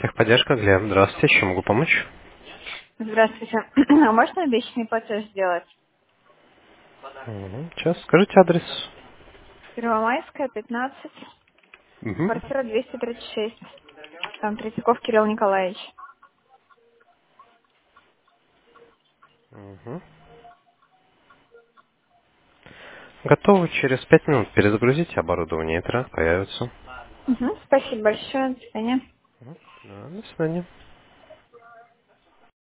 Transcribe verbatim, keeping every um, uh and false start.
Техподдержка, Глеб. Здравствуйте, чем могу помочь? Здравствуйте. А можно обещанный платеж сделать? Мгм. Сейчас скажите адрес. Первомайская, пятнадцать, Мгм. квартира двести тридцать шесть. Там Третьяков Кирилл Николаевич. Мгм. Готовы через пять минут перезагрузить оборудование, и экран появится. Мгм. Спасибо большое. До свидания. Да, до свидания.